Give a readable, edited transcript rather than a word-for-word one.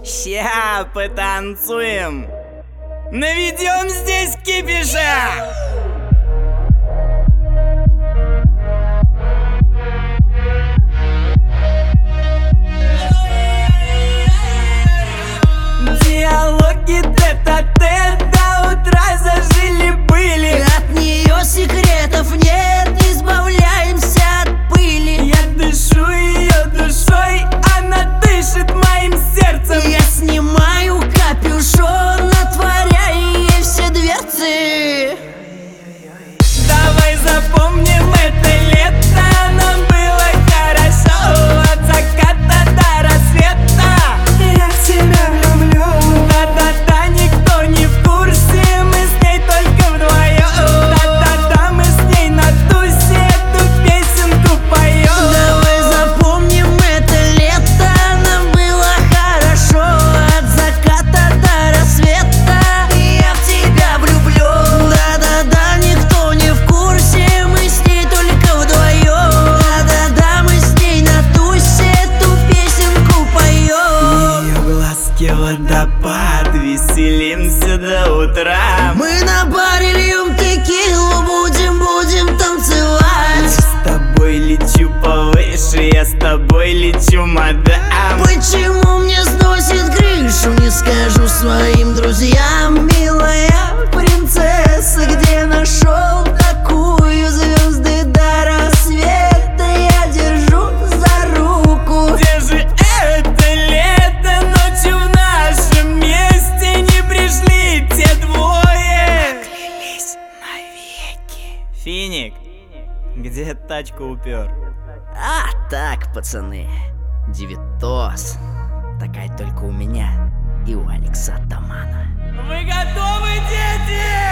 Ща потанцуем, наведем здесь кипиша. Диалоги тет-а-тет до утра зажили-были. От нее секретов нет, избавляемся от пыли. Я дышу ее душой, она дышит моим сердцем. Я снимаю капюшон, отворяя ей все дверцы. Давай запомним это лето, нам было хорошо. От заката до рассвета я в тебя люблю. Да-да-да, никто не в курсе, мы с ней только вдвоем. Да-да-да, мы с ней на тусе эту песенку поем. Давай запомним это лето, нам было хорошо. От заката до рассвета я в тебя влюблю. Да-да-да, никто не в курсе, мы с ней только вдвоем. Да-да-да, мы с ней на тусе эту песенку поем. Ее глазки водопад, веселимся до утра. Мы на баре льем текилу, будем танцевать. С тобой лечу повыше, я с тобой лечу, мадам. Почему мне сносит крышу, не скажу своим друзьям. Милая принцесса, где нашел такую? Звезды до рассвета я держу за руку. Где же это лето? Ночью в нашем месте не пришли те двое. Поклялись навеки. Финик, где тачку упер? А так, пацаны, девятос. Такая только у меня и у Алекса Атамана. Вы готовы, дети?